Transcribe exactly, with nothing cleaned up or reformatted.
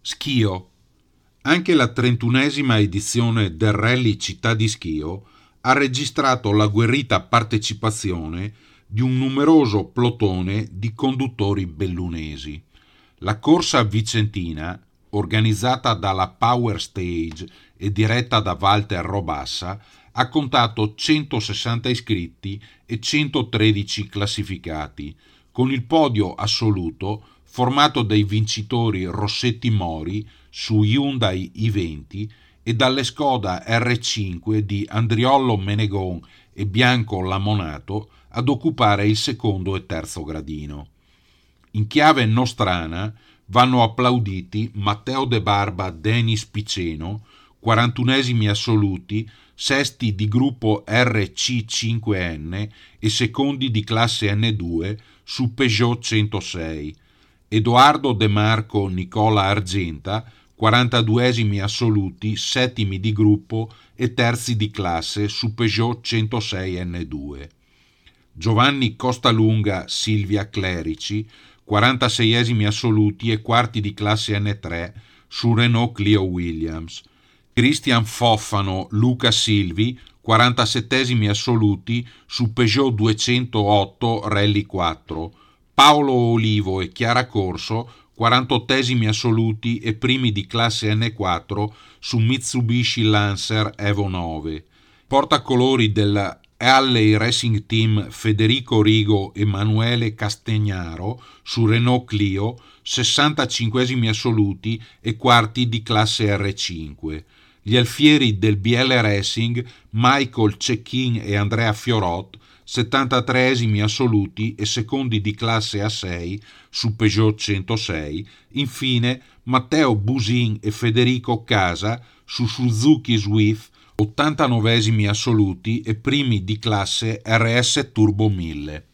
Schio. Anche la trentunesima edizione del Rally Città di Schio ha registrato l'agguerrita partecipazione di un numeroso plotone di conduttori bellunesi. La corsa vicentina, organizzata dalla Power Stage e diretta da Walter Robassa, ha contato centosessanta iscritti e centotredici classificati, con il podio assoluto formato dai vincitori Rossetti Mori su Hyundai i venti e dalle Skoda R cinque di Andriollo Menegon e Bianco Lamonato ad occupare il secondo e terzo gradino. In chiave nostrana vanno applauditi Matteo De Barba, Denis Piceno, quarantunesimi assoluti, sesti di gruppo R C cinque N e secondi di classe N due su Peugeot centosei, Edoardo De Marco Nicola Argenta, quarantaduesimi assoluti, settimi di gruppo e terzi di classe su Peugeot centosei N due. Giovanni Costalunga Silvia Clerici, quarantaseiesimi assoluti e quarti di classe N tre su Renault Clio Williams. Cristian Foffano Luca Silvi, quarantasettesimi assoluti su Peugeot duecentootto Rally quattro. Paolo Olivo e Chiara Corso, quarantottesimi assoluti e primi di classe N quattro su Mitsubishi Lancer Evo nove. Portacolori del Alley Racing Team Federico Rigo e Emanuele Castagnaro su Renault Clio, sessantacinquesimi assoluti e quarti di classe R cinque. Gli alfieri del B L Racing Michael Cecchin e Andrea Fiorot, settantatreesimi assoluti e secondi di classe A sei su Peugeot centosei. Infine Matteo Busin e Federico Casa su Suzuki Swift, ottantanovesimi assoluti e primi di classe R S Turbo mille.